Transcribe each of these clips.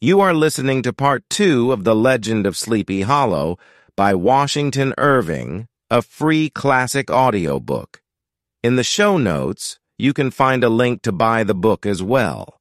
You are listening to Part 2 of The Legend of Sleepy Hollow by Washington Irving, a free classic audiobook. In the show notes, you can find a link to buy the book as well.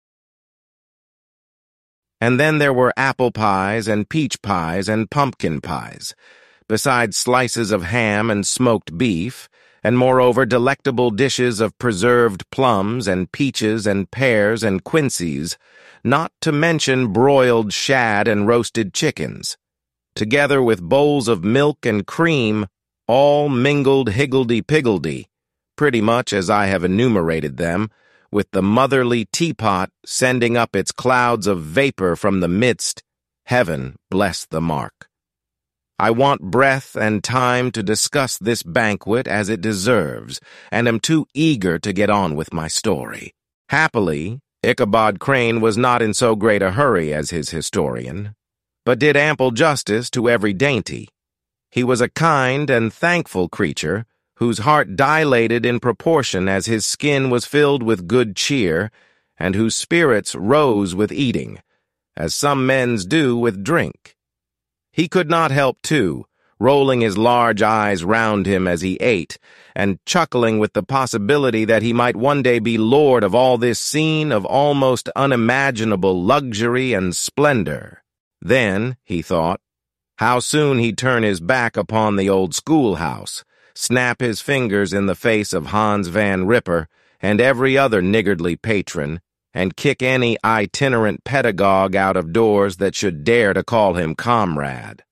And then there were apple pies and peach pies and pumpkin pies, besides slices of ham and smoked beef, and moreover delectable dishes of preserved plums and peaches and pears and quinces, not to mention broiled shad and roasted chickens, together with bowls of milk and cream, all mingled higgledy-piggledy, pretty much as I have enumerated them, with the motherly teapot sending up its clouds of vapor from the midst. Heaven bless the mark. I want breath and time to discuss this banquet as it deserves, and am too eager to get on with my story. Happily, Ichabod Crane was not in so great a hurry as his historian, but did ample justice to every dainty. He was a kind and thankful creature, whose heart dilated in proportion as his skin was filled with good cheer, and whose spirits rose with eating, as some men's do with drink. He could not help, too, rolling his large eyes round him as he ate, and chuckling with the possibility that he might one day be lord of all this scene of almost unimaginable luxury and splendor. Then, he thought, how soon he'd turn his back upon the old schoolhouse, snap his fingers in the face of Hans Van Ripper and every other niggardly patron, and kick any itinerant pedagogue out of doors that should dare to call him comrade.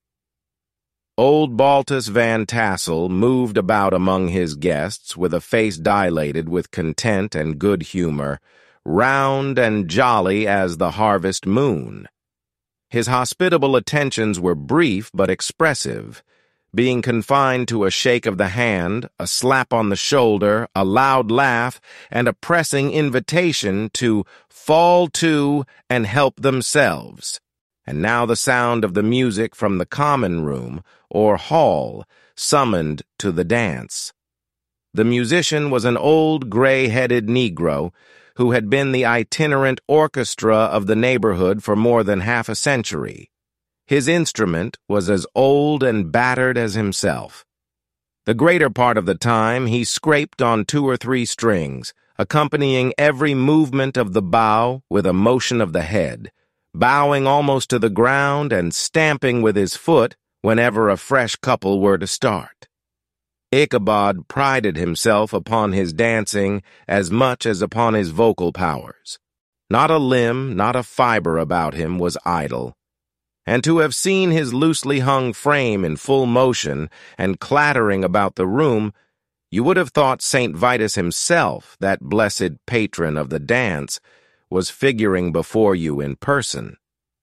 Old Baltus Van Tassel moved about among his guests with a face dilated with content and good humor, round and jolly as the harvest moon. His hospitable attentions were brief but expressive, being confined to a shake of the hand, a slap on the shoulder, a loud laugh, and a pressing invitation to fall to and help themselves. And now the sound of the music from the common room, or hall, summoned to the dance. The musician was an old gray-headed Negro who had been the itinerant orchestra of the neighborhood for more than half a century. His instrument was as old and battered as himself. The greater part of the time he scraped on 2 or 3 strings, accompanying every movement of the bow with a motion of the head, bowing almost to the ground and stamping with his foot whenever a fresh couple were to start. Ichabod prided himself upon his dancing as much as upon his vocal powers. Not a limb, not a fiber about him was idle. And to have seen his loosely hung frame in full motion and clattering about the room, you would have thought St. Vitus himself, that blessed patron of the dance, was figuring before you in person.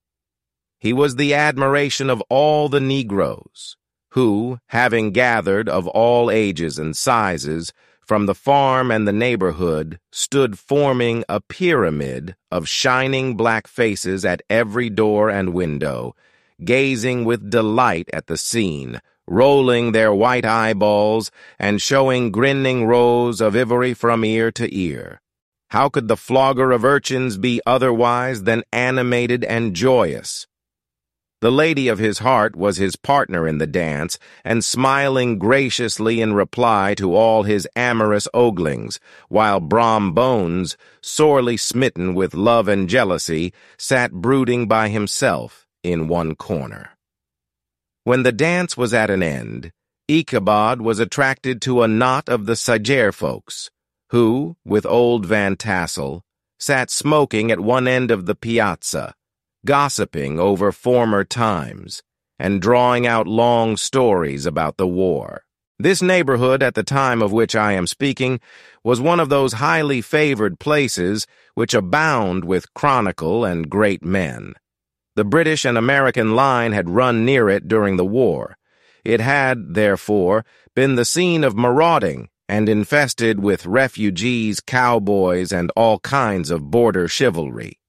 He was the admiration of all the Negroes, who, having gathered of all ages and sizes, from the farm and the neighborhood, stood forming a pyramid of shining black faces at every door and window, gazing with delight at the scene, rolling their white eyeballs and showing grinning rows of ivory from ear to ear. How could the flogger of urchins be otherwise than animated and joyous? The lady of his heart was his partner in the dance, and smiling graciously in reply to all his amorous oglings, while Brom Bones, sorely smitten with love and jealousy, sat brooding by himself in one corner. When the dance was at an end, Ichabod was attracted to a knot of the Sajer folks, who, with old Van Tassel, sat smoking at one end of the piazza, gossiping over former times, and drawing out long stories about the war. This neighborhood, at the time of which I am speaking, was one of those highly favored places which abound with chronicle and great men. The British and American line had run near it during the war. It had, therefore, been the scene of marauding and infested with refugees, cowboys, and all kinds of border chivalry.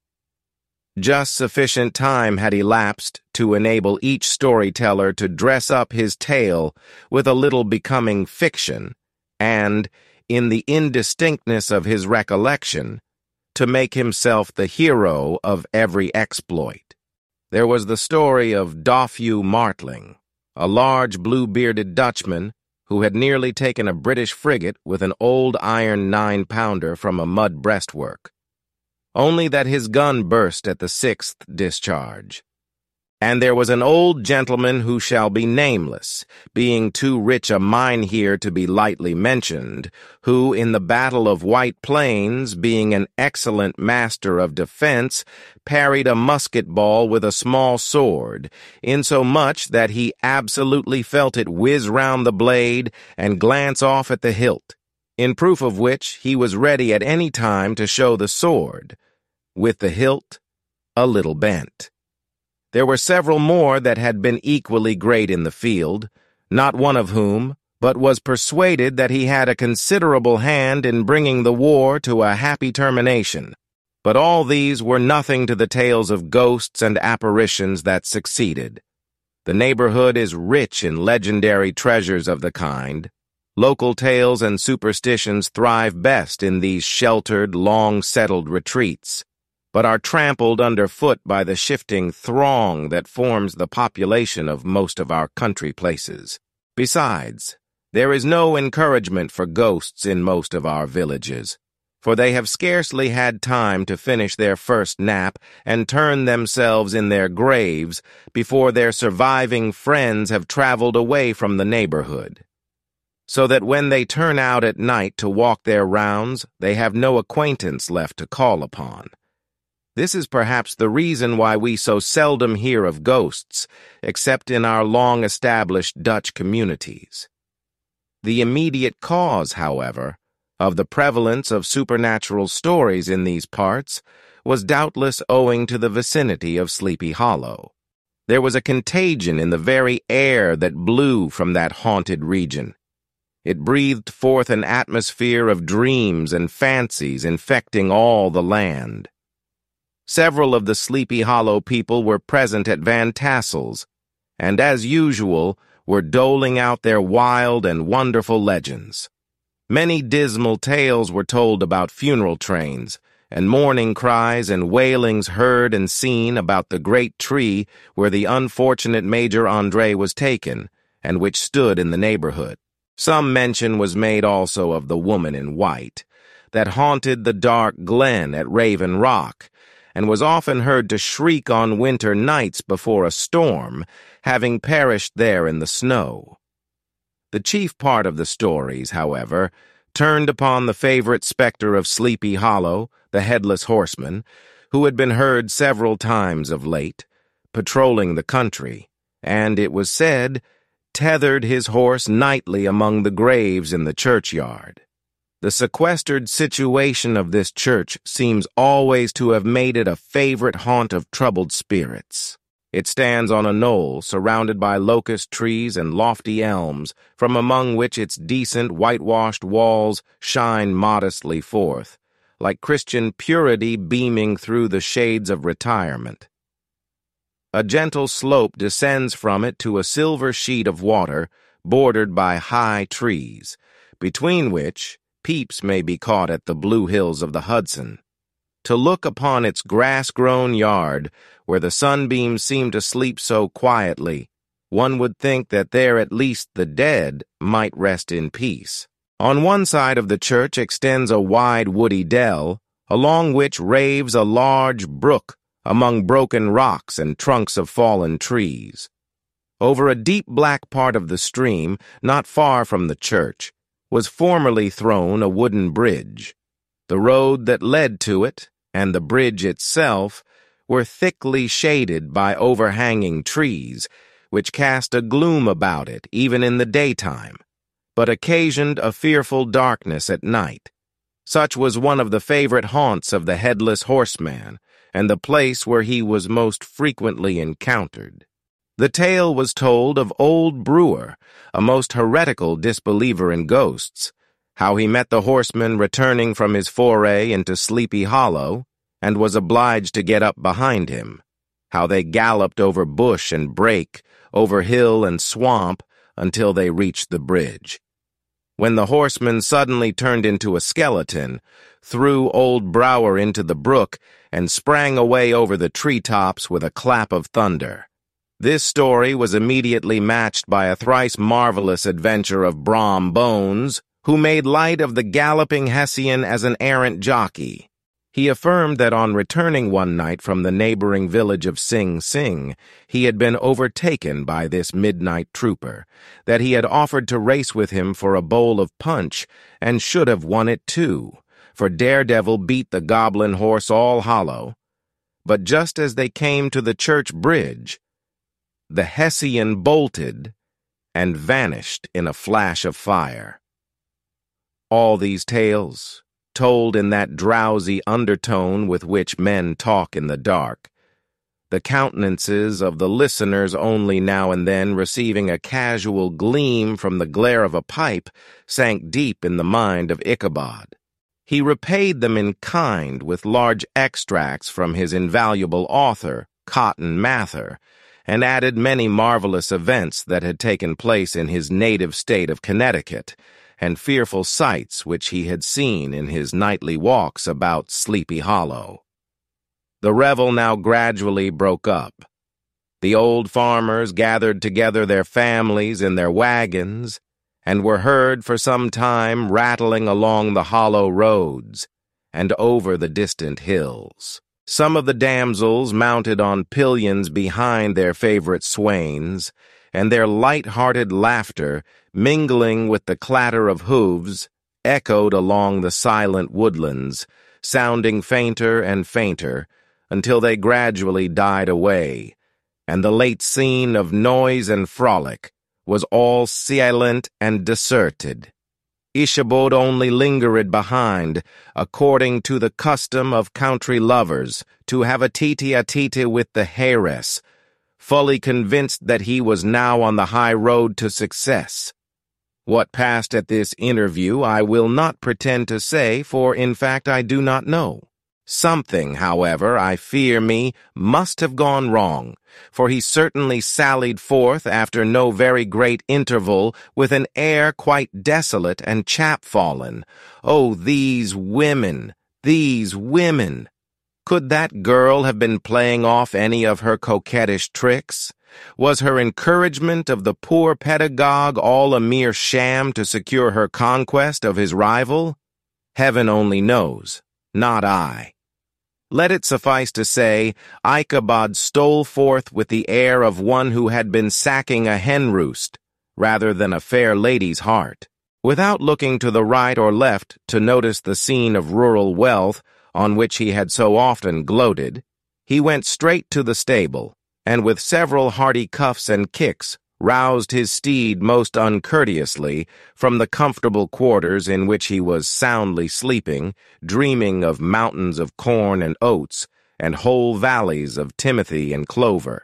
Just sufficient time had elapsed to enable each storyteller to dress up his tale with a little becoming fiction, and, in the indistinctness of his recollection, to make himself the hero of every exploit. There was the story of Dofue Martling, a large blue-bearded Dutchman who had nearly taken a British frigate with an old iron 9-pounder from a mud breastwork, only that his gun burst at the 6th discharge. And there was an old gentleman who shall be nameless, being too rich a mynheer to be lightly mentioned, who, in the Battle of White Plains, being an excellent master of defense, parried a musket ball with a small sword, insomuch that he absolutely felt it whiz round the blade and glance off at the hilt, in proof of which he was ready at any time to show the sword, with the hilt a little bent. There were several more that had been equally great in the field, not one of whom but was persuaded that he had a considerable hand in bringing the war to a happy termination. But all these were nothing to the tales of ghosts and apparitions that succeeded. The neighborhood is rich in legendary treasures of the kind. Local tales and superstitions thrive best in these sheltered, long-settled retreats, but are trampled underfoot by the shifting throng that forms the population of most of our country places. Besides, there is no encouragement for ghosts in most of our villages, for they have scarcely had time to finish their first nap and turn themselves in their graves before their surviving friends have traveled away from the neighborhood, so that when they turn out at night to walk their rounds, they have no acquaintance left to call upon. This is perhaps the reason why we so seldom hear of ghosts, except in our long-established Dutch communities. The immediate cause, however, of the prevalence of supernatural stories in these parts was doubtless owing to the vicinity of Sleepy Hollow. There was a contagion in the very air that blew from that haunted region. It breathed forth an atmosphere of dreams and fancies infecting all the land. Several of the Sleepy Hollow people were present at Van Tassel's, and as usual were doling out their wild and wonderful legends. Many dismal tales were told about funeral trains, and mourning cries and wailings heard and seen about the great tree where the unfortunate Major Andre was taken, and which stood in the neighborhood. Some mention was made also of the woman in white, that haunted the dark glen at Raven Rock, and was often heard to shriek on winter nights before a storm, having perished there in the snow. The chief part of the stories, however, turned upon the favorite specter of Sleepy Hollow, the Headless Horseman, who had been heard several times of late, patrolling the country, and, it was said, tethered his horse nightly among the graves in the churchyard. The sequestered situation of this church seems always to have made it a favorite haunt of troubled spirits. It stands on a knoll surrounded by locust trees and lofty elms, from among which its decent whitewashed walls shine modestly forth, like Christian purity beaming through the shades of retirement. A gentle slope descends from it to a silver sheet of water bordered by high trees, between which peeps may be caught at the blue hills of the Hudson. To look upon its grass-grown yard, where the sunbeams seem to sleep so quietly, one would think that there at least the dead might rest in peace. On one side of the church extends a wide woody dell, along which raves a large brook among broken rocks and trunks of fallen trees. Over a deep black part of the stream, not far from the church, was formerly thrown a wooden bridge. The road that led to it, and the bridge itself, were thickly shaded by overhanging trees, which cast a gloom about it even in the daytime, but occasioned a fearful darkness at night. Such was one of the favorite haunts of the Headless Horseman, and the place where he was most frequently encountered. The tale was told of old Brewer, a most heretical disbeliever in ghosts, how he met the horseman returning from his foray into Sleepy Hollow, and was obliged to get up behind him, how they galloped over bush and brake, over hill and swamp, until they reached the bridge, when the horseman suddenly turned into a skeleton, threw old Brower into the brook, and sprang away over the treetops with a clap of thunder. This story was immediately matched by a thrice marvelous adventure of Brom Bones, who made light of the galloping Hessian as an errant jockey. He affirmed that on returning one night from the neighboring village of Sing Sing, he had been overtaken by this midnight trooper, that he had offered to race with him for a bowl of punch, and should have won it too, for Daredevil beat the goblin horse all hollow. But just as they came to the church bridge, the Hessian bolted and vanished in a flash of fire. All these tales, told in that drowsy undertone with which men talk in the dark, the countenances of the listeners only now and then receiving a casual gleam from the glare of a pipe, sank deep in the mind of Ichabod. He repaid them in kind with large extracts from his invaluable author, Cotton Mather, and added many marvelous events that had taken place in his native state of Connecticut, and fearful sights which he had seen in his nightly walks about Sleepy Hollow. The revel now gradually broke up. The old farmers gathered together their families in their wagons, and were heard for some time rattling along the hollow roads and over the distant hills. Some of the damsels mounted on pillions behind their favorite swains, and their light-hearted laughter, mingling with the clatter of hooves, echoed along the silent woodlands, sounding fainter and fainter, until they gradually died away, and the late scene of noise and frolic was all silent and deserted. Ichabod only lingered behind, according to the custom of country lovers, to have a tete-a-tete with the heiress, fully convinced that he was now on the high road to success. What passed at this interview I will not pretend to say, for in fact I do not know. Something, however, I fear me, must have gone wrong, for he certainly sallied forth after no very great interval with an air quite desolate and chapfallen. Oh, these women, these women! Could that girl have been playing off any of her coquettish tricks? Was her encouragement of the poor pedagogue all a mere sham to secure her conquest of his rival? Heaven only knows, not I. Let it suffice to say, Ichabod stole forth with the air of one who had been sacking a hen roost, rather than a fair lady's heart. Without looking to the right or left to notice the scene of rural wealth on which he had so often gloated, he went straight to the stable, and with several hearty cuffs and kicks, roused his steed most uncourteously from the comfortable quarters in which he was soundly sleeping, dreaming of mountains of corn and oats, and whole valleys of timothy and clover.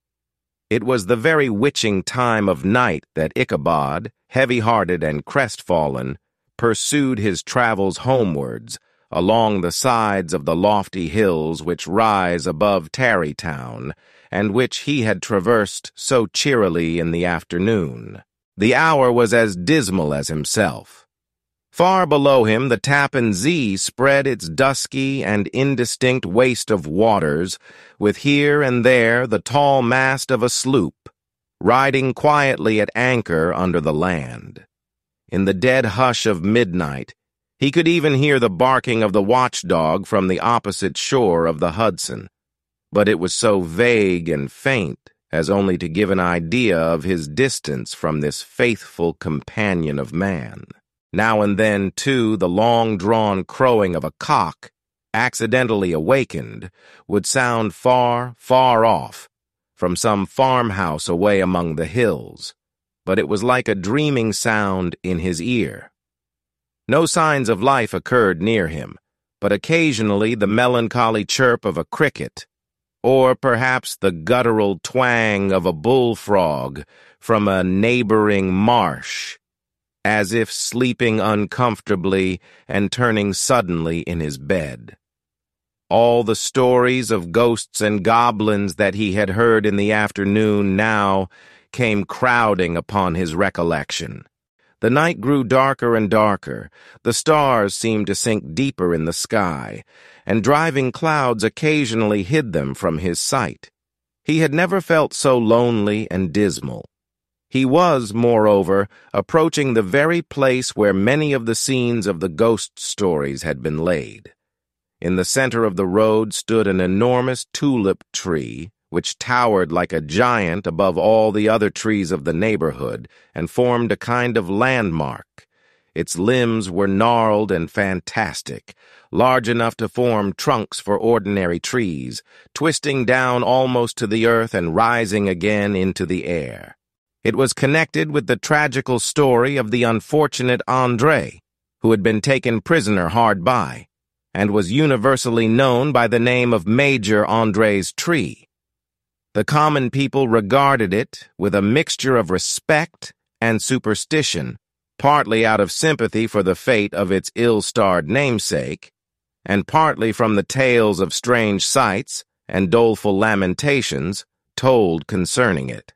It was the very witching time of night that Ichabod, heavy-hearted and crestfallen, pursued his travels homewards, along the sides of the lofty hills which rise above Tarrytown, and which he had traversed so cheerily in the afternoon. The hour was as dismal as himself. Far below him the Tappan Zee spread its dusky and indistinct waste of waters, with here and there the tall mast of a sloop, riding quietly at anchor under the land. In the dead hush of midnight, he could even hear the barking of the watchdog from the opposite shore of the Hudson, but it was so vague and faint as only to give an idea of his distance from this faithful companion of man. Now and then, too, the long-drawn crowing of a cock, accidentally awakened, would sound far, far off, from some farmhouse away among the hills, but it was like a dreaming sound in his ear. No signs of life occurred near him, but occasionally the melancholy chirp of a cricket, or perhaps the guttural twang of a bullfrog from a neighboring marsh, as if sleeping uncomfortably and turning suddenly in his bed. All the stories of ghosts and goblins that he had heard in the afternoon now came crowding upon his recollection. The night grew darker and darker, the stars seemed to sink deeper in the sky, and driving clouds occasionally hid them from his sight. He had never felt so lonely and dismal. He was, moreover, approaching the very place where many of the scenes of the ghost stories had been laid. In the center of the road stood an enormous tulip tree, which towered like a giant above all the other trees of the neighborhood and formed a kind of landmark. Its limbs were gnarled and fantastic, large enough to form trunks for ordinary trees, twisting down almost to the earth and rising again into the air. It was connected with the tragical story of the unfortunate André, who had been taken prisoner hard by, and was universally known by the name of Major André's tree. The common people regarded it with a mixture of respect and superstition, partly out of sympathy for the fate of its ill-starred namesake, and partly from the tales of strange sights and doleful lamentations told concerning it.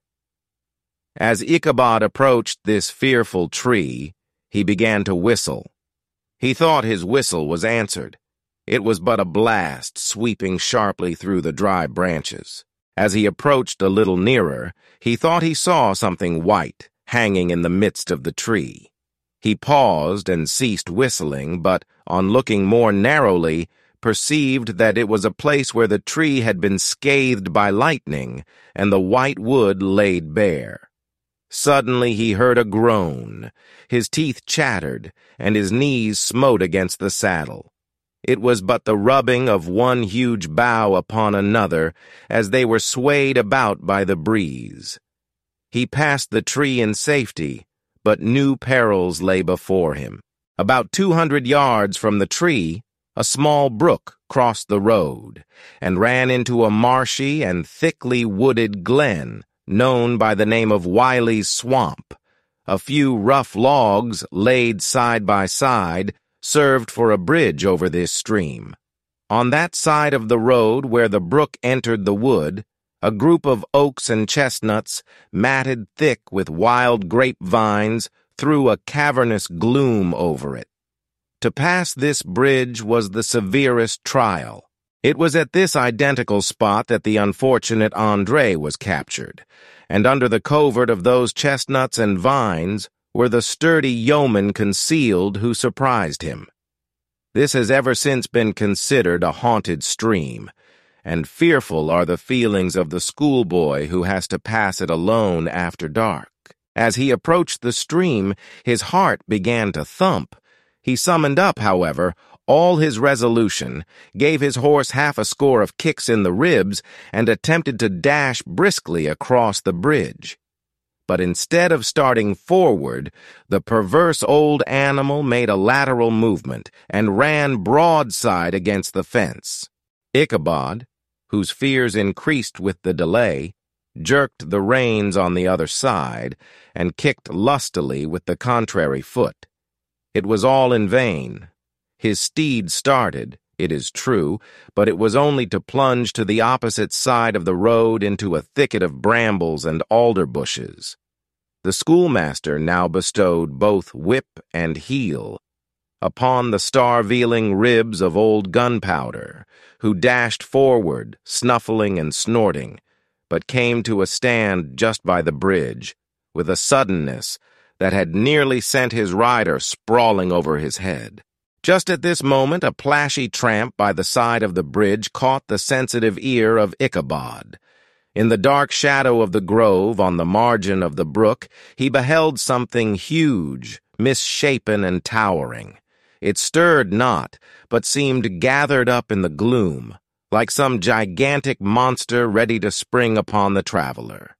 As Ichabod approached this fearful tree, he began to whistle. He thought his whistle was answered. It was but a blast sweeping sharply through the dry branches. As he approached a little nearer, he thought he saw something white hanging in the midst of the tree. He paused and ceased whistling, but, on looking more narrowly, perceived that it was a place where the tree had been scathed by lightning and the white wood laid bare. Suddenly he heard a groan. His teeth chattered, and his knees smote against the saddle. It was but the rubbing of one huge bough upon another as they were swayed about by the breeze. He passed the tree in safety, but new perils lay before him. About 200 yards from the tree, a small brook crossed the road and ran into a marshy and thickly wooded glen known by the name of Wiley's Swamp. A few rough logs laid side by side served for a bridge over this stream. On that side of the road where the brook entered the wood, a group of oaks and chestnuts, matted thick with wild grapevines, threw a cavernous gloom over it. To pass this bridge was the severest trial. It was at this identical spot that the unfortunate André was captured, and under the covert of those chestnuts and vines were the sturdy yeomen concealed who surprised him. This has ever since been considered a haunted stream, and fearful are the feelings of the schoolboy who has to pass it alone after dark. As he approached the stream, his heart began to thump. He summoned up, however, all his resolution, gave his horse half a score of kicks in the ribs, and attempted to dash briskly across the bridge. But instead of starting forward, the perverse old animal made a lateral movement and ran broadside against the fence. Ichabod, whose fears increased with the delay, jerked the reins on the other side and kicked lustily with the contrary foot. It was all in vain. His steed started, it is true, but it was only to plunge to the opposite side of the road into a thicket of brambles and alder bushes. The schoolmaster now bestowed both whip and heel upon the star-veeling ribs of old Gunpowder, who dashed forward, snuffling and snorting, but came to a stand just by the bridge, with a suddenness that had nearly sent his rider sprawling over his head. Just at this moment, a plashy tramp by the side of the bridge caught the sensitive ear of Ichabod. In the dark shadow of the grove on the margin of the brook, he beheld something huge, misshapen and towering. It stirred not, but seemed gathered up in the gloom, like some gigantic monster ready to spring upon the traveler.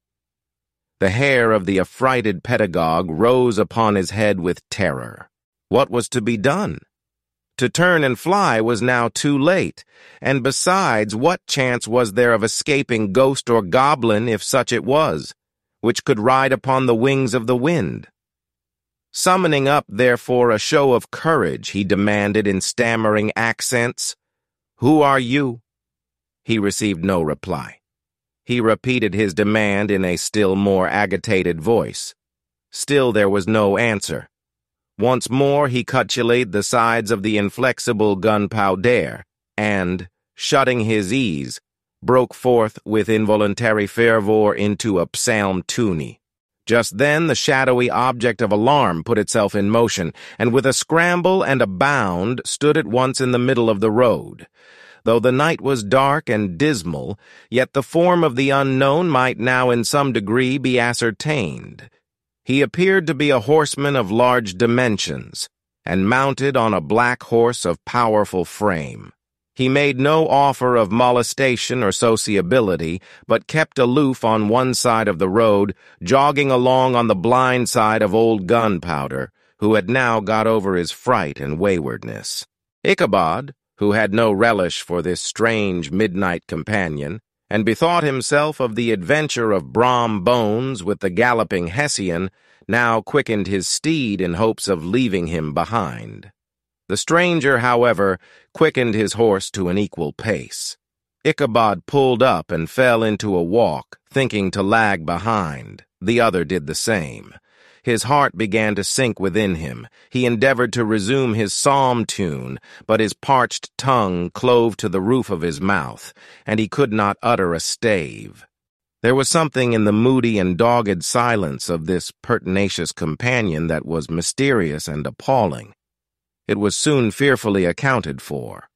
The hair of the affrighted pedagogue rose upon his head with terror. What was to be done? To turn and fly was now too late, and besides, what chance was there of escaping ghost or goblin, if such it was, which could ride upon the wings of the wind? Summoning up, therefore, a show of courage, he demanded in stammering accents, "Who are you?" He received no reply. He repeated his demand in a still more agitated voice. Still there was no answer. Once more he cudgelated the sides of the inflexible gunpowder, and, shutting his ease, broke forth with involuntary fervor into a psalm tune. Just then the shadowy object of alarm put itself in motion, and with a scramble and a bound stood at once in the middle of the road. Though the night was dark and dismal, yet the form of the unknown might now in some degree be ascertained. He appeared to be a horseman of large dimensions, and mounted on a black horse of powerful frame. He made no offer of molestation or sociability, but kept aloof on one side of the road, jogging along on the blind side of old Gunpowder, who had now got over his fright and waywardness. Ichabod, who had no relish for this strange midnight companion, and bethought himself of the adventure of Brom Bones with the galloping Hessian, now quickened his steed in hopes of leaving him behind. The stranger, however, quickened his horse to an equal pace. Ichabod pulled up and fell into a walk, thinking to lag behind. The other did the same. His heart began to sink within him. He endeavored to resume his psalm tune, but his parched tongue clove to the roof of his mouth, and he could not utter a stave. There was something in the moody and dogged silence of this pertinacious companion that was mysterious and appalling. It was soon fearfully accounted for.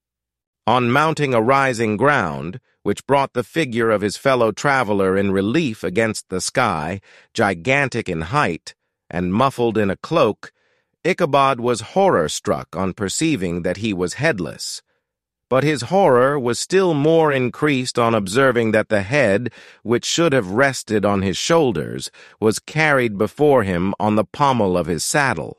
On mounting a rising ground, which brought the figure of his fellow traveler in relief against the sky, gigantic in height, and muffled in a cloak, Ichabod was horror-struck on perceiving that he was headless. But his horror was still more increased on observing that the head, which should have rested on his shoulders, was carried before him on the pommel of his saddle.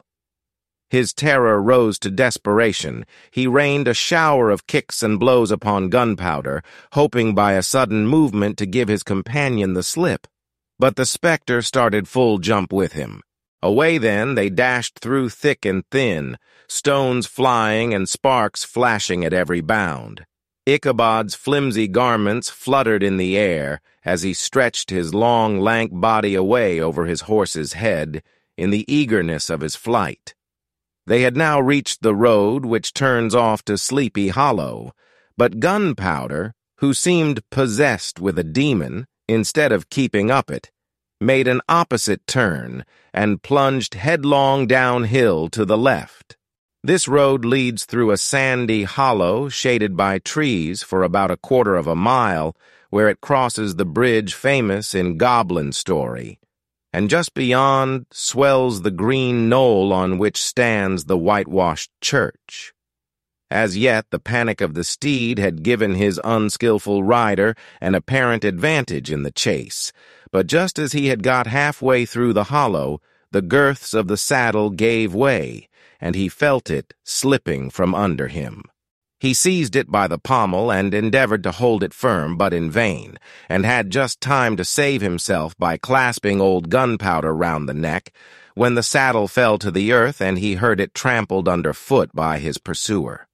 His terror rose to desperation. He rained a shower of kicks and blows upon Gunpowder, hoping by a sudden movement to give his companion the slip. But the spectre started full jump with him. Away then they dashed through thick and thin, stones flying and sparks flashing at every bound. Ichabod's flimsy garments fluttered in the air as he stretched his long, lank body away over his horse's head in the eagerness of his flight. They had now reached the road which turns off to Sleepy Hollow, but Gunpowder, who seemed possessed with a demon, instead of keeping up it, made an opposite turn and plunged headlong downhill to the left. This road leads through a sandy hollow shaded by trees for about a quarter of a mile, where it crosses the bridge famous in Goblin story, and just beyond swells the green knoll on which stands the whitewashed church. As yet, the panic of the steed had given his unskillful rider an apparent advantage in the chase, but just as he had got halfway through the hollow, the girths of the saddle gave way, and he felt it slipping from under him. He seized it by the pommel and endeavored to hold it firm, but in vain, and had just time to save himself by clasping old Gunpowder round the neck, when the saddle fell to the earth and he heard it trampled under foot by his pursuer.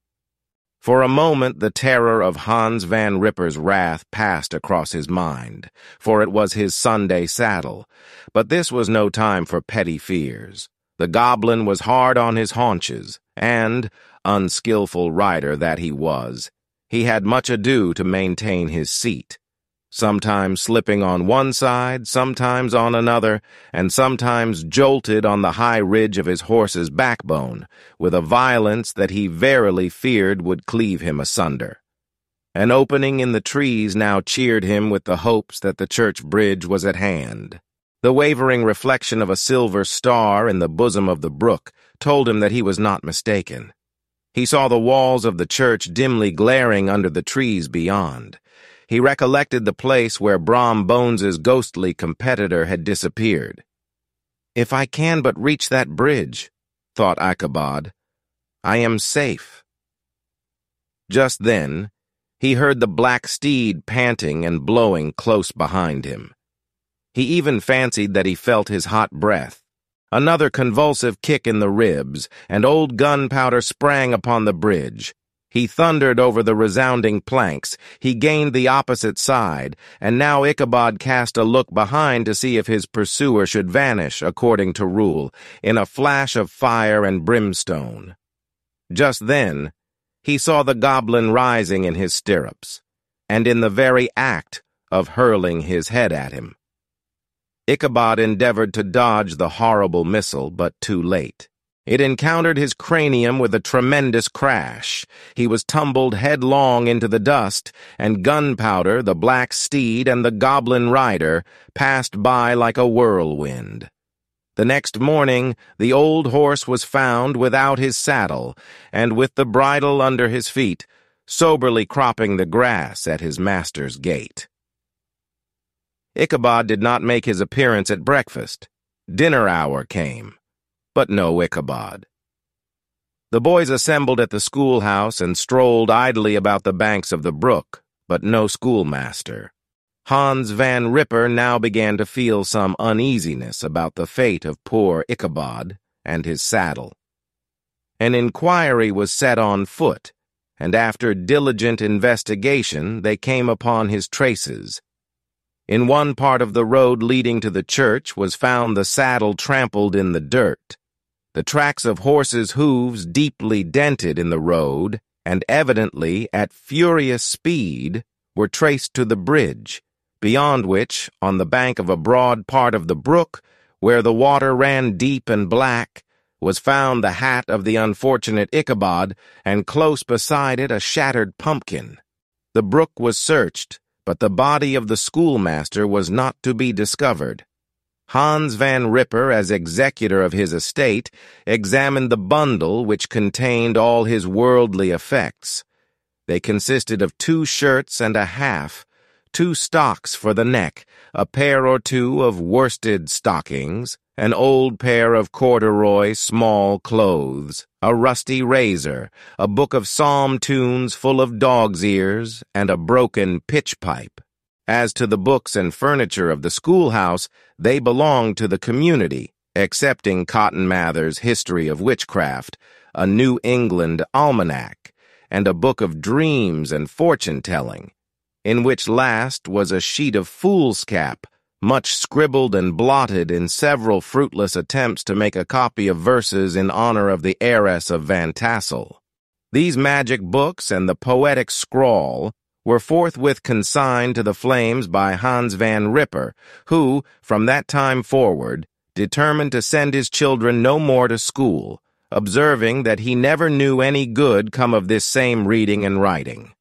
For a moment the terror of Hans Van Ripper's wrath passed across his mind, for it was his Sunday saddle, but this was no time for petty fears. The goblin was hard on his haunches, and, unskillful rider that he was, he had much ado to maintain his seat, sometimes slipping on one side, sometimes on another, and sometimes jolted on the high ridge of his horse's backbone, with a violence that he verily feared would cleave him asunder. An opening in the trees now cheered him with the hopes that the church bridge was at hand. The wavering reflection of a silver star in the bosom of the brook told him that he was not mistaken. He saw the walls of the church dimly glaring under the trees beyond. He recollected the place where Brom Bones's ghostly competitor had disappeared. "If I can but reach that bridge," thought Ichabod, "I am safe." Just then, he heard the black steed panting and blowing close behind him. He even fancied that he felt his hot breath. Another convulsive kick in the ribs, and old Gunpowder sprang upon the bridge. He thundered over the resounding planks. He gained the opposite side, and now Ichabod cast a look behind to see if his pursuer should vanish, according to rule, in a flash of fire and brimstone. Just then, he saw the goblin rising in his stirrups, and in the very act of hurling his head at him. Ichabod endeavored to dodge the horrible missile, but too late. It encountered his cranium with a tremendous crash. He was tumbled headlong into the dust, and Gunpowder, the black steed, and the goblin rider passed by like a whirlwind. The next morning, the old horse was found without his saddle, and with the bridle under his feet, soberly cropping the grass at his master's gate. Ichabod did not make his appearance at breakfast. Dinner hour came, but no Ichabod. The boys assembled at the schoolhouse and strolled idly about the banks of the brook, but no schoolmaster. Hans Van Ripper now began to feel some uneasiness about the fate of poor Ichabod and his saddle. An inquiry was set on foot, and after diligent investigation they came upon his traces. In one part of the road leading to the church was found the saddle trampled in the dirt. The tracks of horses' hooves deeply dented in the road, and evidently at furious speed, were traced to the bridge, beyond which, on the bank of a broad part of the brook, where the water ran deep and black, was found the hat of the unfortunate Ichabod, and close beside it a shattered pumpkin. The brook was searched, but the body of the schoolmaster was not to be discovered. Hans Van Ripper, as executor of his estate, examined the bundle which contained all his worldly effects. They consisted of 2 shirts and a half, 2 stocks for the neck, a pair or 2 of worsted stockings, an old pair of corduroy small clothes, a rusty razor, a book of psalm tunes full of dog's ears, and a broken pitch pipe. As to the books and furniture of the schoolhouse, they belonged to the community, excepting Cotton Mather's History of Witchcraft, a New England almanac, and a book of dreams and fortune-telling, in which last was a sheet of foolscap, much scribbled and blotted in several fruitless attempts to make a copy of verses in honor of the heiress of Van Tassel. These magic books and the poetic scrawl were forthwith consigned to the flames by Hans Van Ripper, who, from that time forward, determined to send his children no more to school, observing that he never knew any good come of this same reading and writing.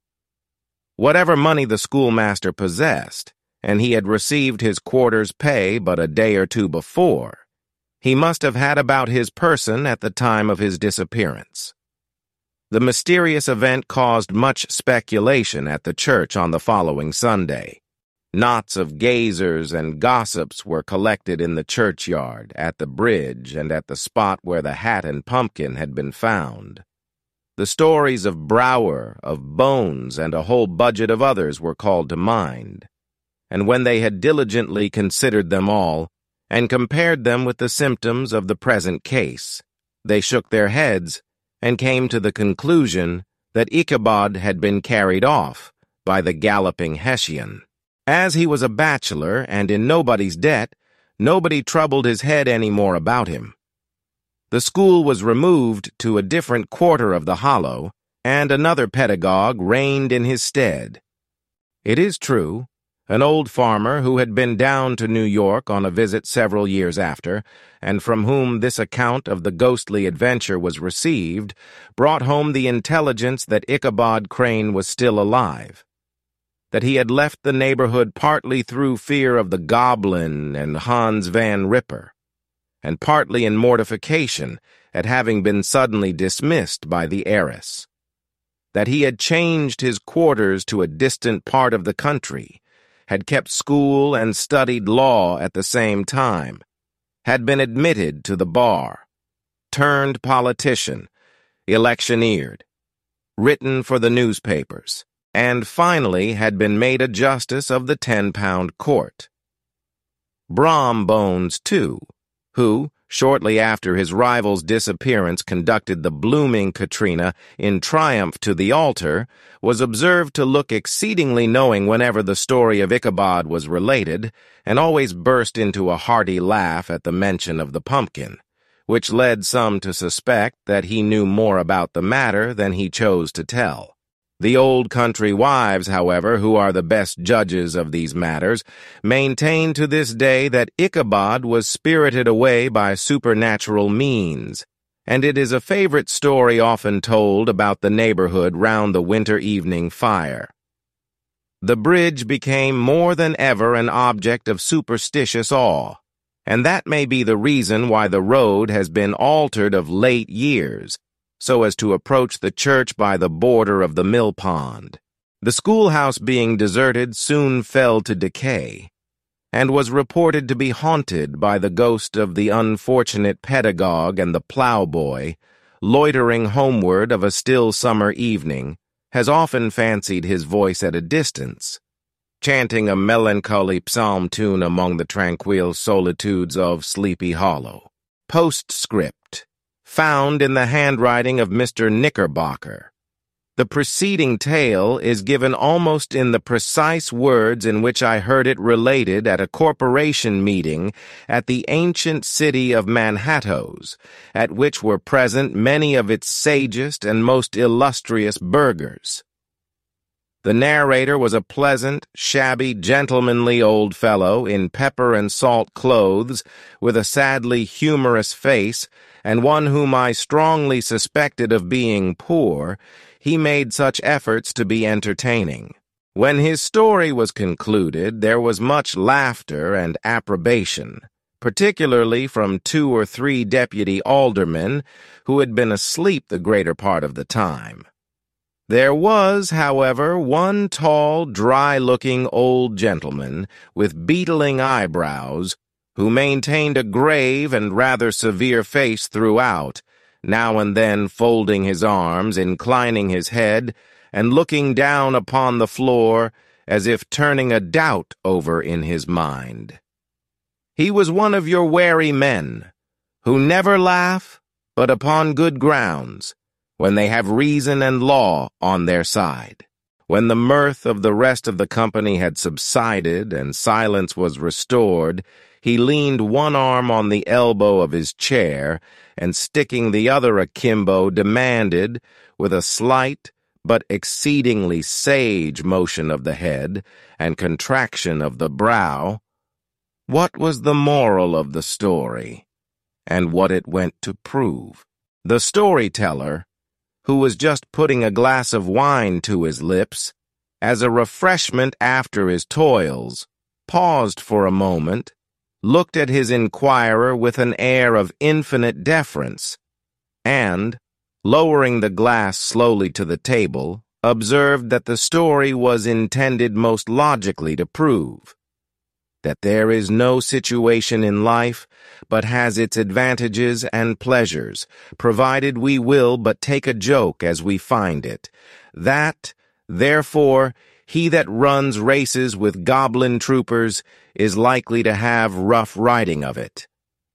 Whatever money the schoolmaster possessed, and he had received his quarter's pay but a day or 2 before, he must have had about his person at the time of his disappearance. The mysterious event caused much speculation at the church on the following Sunday. Knots of gazers and gossips were collected in the churchyard, at the bridge, and at the spot where the hat and pumpkin had been found. The stories of Brower, of Bones, and a whole budget of others were called to mind, and when they had diligently considered them all, and compared them with the symptoms of the present case, they shook their heads and came to the conclusion that Ichabod had been carried off by the galloping Hessian. As he was a bachelor and in nobody's debt, nobody troubled his head any more about him. The school was removed to a different quarter of the hollow, and another pedagogue reigned in his stead. It is true, an old farmer who had been down to New York on a visit several years after, and from whom this account of the ghostly adventure was received, brought home the intelligence that Ichabod Crane was still alive, that he had left the neighborhood partly through fear of the goblin and Hans Van Ripper, and partly in mortification at having been suddenly dismissed by the heiress, that he had changed his quarters to a distant part of the country, had kept school and studied law at the same time, had been admitted to the bar, turned politician, electioneered, written for the newspapers, and finally had been made a justice of the 10-pound court. Brom Bones, too, who, shortly after his rival's disappearance conducted the blooming Katrina in triumph to the altar, was observed to look exceedingly knowing whenever the story of Ichabod was related, and always burst into a hearty laugh at the mention of the pumpkin, which led some to suspect that he knew more about the matter than he chose to tell. The old country wives, however, who are the best judges of these matters, maintain to this day that Ichabod was spirited away by supernatural means, and it is a favorite story often told about the neighborhood round the winter evening fire. The bridge became more than ever an object of superstitious awe, and that may be the reason why the road has been altered of late years, so as to approach the church by the border of the mill pond. The schoolhouse being deserted soon fell to decay, and was reported to be haunted by the ghost of the unfortunate pedagogue, and the plowboy, loitering homeward of a still summer evening, has often fancied his voice at a distance, chanting a melancholy psalm tune among the tranquil solitudes of Sleepy Hollow. Postscript. Found in the handwriting of Mr. Knickerbocker. The preceding tale is given almost in the precise words in which I heard it related at a corporation meeting at the ancient city of Manhattoes, at which were present many of its sagest and most illustrious burghers. The narrator was a pleasant, shabby, gentlemanly old fellow in pepper and salt clothes, with a sadly humorous face, and one whom I strongly suspected of being poor. He made such efforts to be entertaining. When his story was concluded, there was much laughter and approbation, particularly from 2 or 3 deputy aldermen who had been asleep the greater part of the time. There was, however, one tall, dry-looking old gentleman with beetling eyebrows who maintained a grave and rather severe face throughout, now and then folding his arms, inclining his head, and looking down upon the floor as if turning a doubt over in his mind. He was one of your wary men, who never laugh but upon good grounds, when they have reason and law on their side. When the mirth of the rest of the company had subsided and silence was restored, he leaned one arm on the elbow of his chair, and sticking the other akimbo, demanded, with a slight but exceedingly sage motion of the head and contraction of the brow, what was the moral of the story, and what it went to prove. The storyteller, who was just putting a glass of wine to his lips, as a refreshment after his toils, paused for a moment, looked at his inquirer with an air of infinite deference, and, lowering the glass slowly to the table, observed that the story was intended most logically to prove that there is no situation in life but has its advantages and pleasures, provided we will but take a joke as we find it, that, therefore, he that runs races with goblin troopers is likely to have rough riding of it.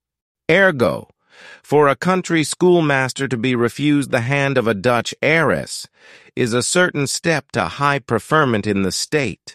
Ergo, for a country schoolmaster to be refused the hand of a Dutch heiress is a certain step to high preferment in the state.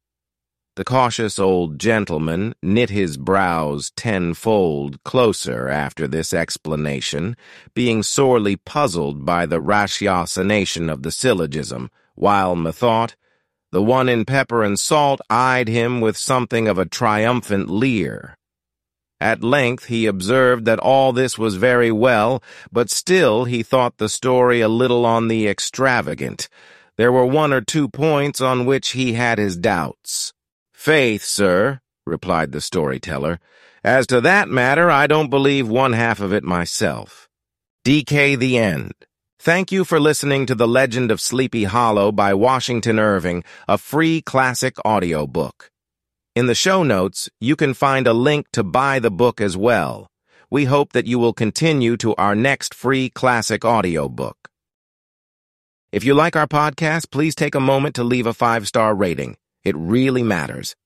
The cautious old gentleman knit his brows tenfold closer after this explanation, being sorely puzzled by the ratiocination of the syllogism, while, methought, the one in pepper and salt eyed him with something of a triumphant leer. At length he observed that all this was very well, but still he thought the story a little on the extravagant. There were 1 or 2 points on which he had his doubts. "Faith, sir," replied the storyteller, "as to that matter, I don't believe one half of it myself." DK the End. Thank you for listening to The Legend of Sleepy Hollow by Washington Irving, a free classic audiobook. In the show notes, you can find a link to buy the book as well. We hope that you will continue to our next free classic audiobook. If you like our podcast, please take a moment to leave a 5-star rating. It really matters.